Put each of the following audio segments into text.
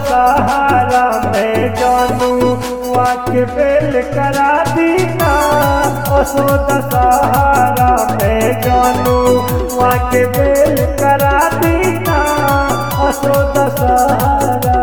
दशहरा में जानू वाके बेल करा दीना। असो दशहरा में जानू वाके बेल करा दीना। असो दशहरा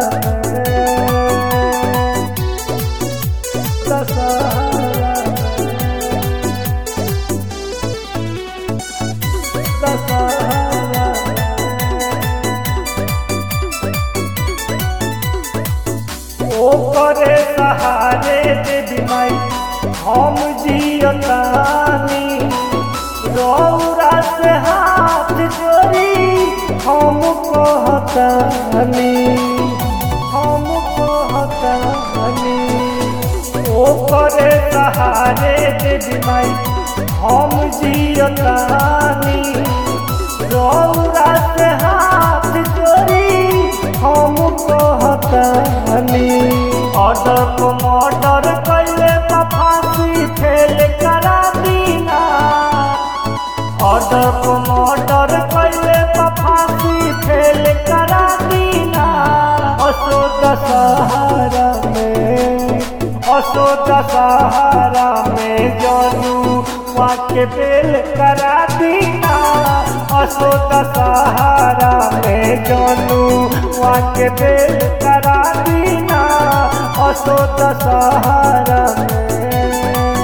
ओकरे सहारे देवी माई हम जियतानी। रौरा से हाथ जोड़ी हम कहतानी, हम कहतानी। ओकरे सहारे देवी माई हम जियतानी। रौरा से हाथ जोड़ी हम कहतानी। ऑर्डर को मर्डर कैले फांसी फेल करा दीना। ऑर्डर को मर्डर कैले फांसी फेल करा दीना। असो दशहरा में, असो दशहरा में जानू वाके बेल करा दीना। असो दशहरा में जानू वाके बेल करा दीना। असो दशहरा में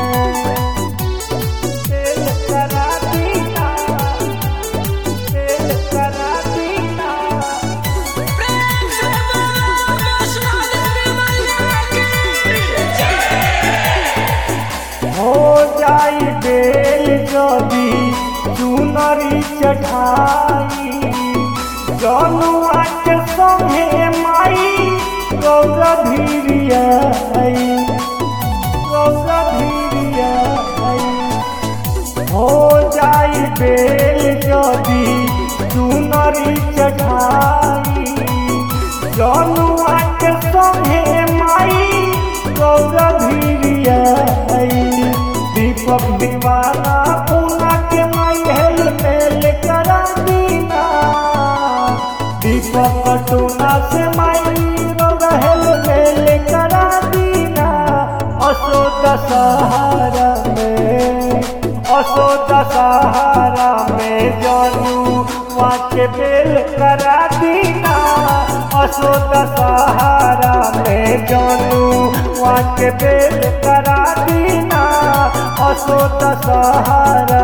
बेल करा दीना, बेल करा दीना। हो जाई बेल जदी चुनरी चढ़ाई। जनुआ के संगे माई गौरा धीरिया आई, गौरा धीरिया आई। हो जाई बेल जदी चुनरी चढ़ाई। जनुआ के संगे माई गौरा धीरिया आई। दीपक दीवाना पूना के माई हेल मेल करा दीना। दीपक टूना से माई हेल मेल करा दीना। असो दशहरा में, असो दशहरा में जानू वाके बेल करा दीना। असो दशहरा में जानू वाके बेल करा दीना। असो दशहरा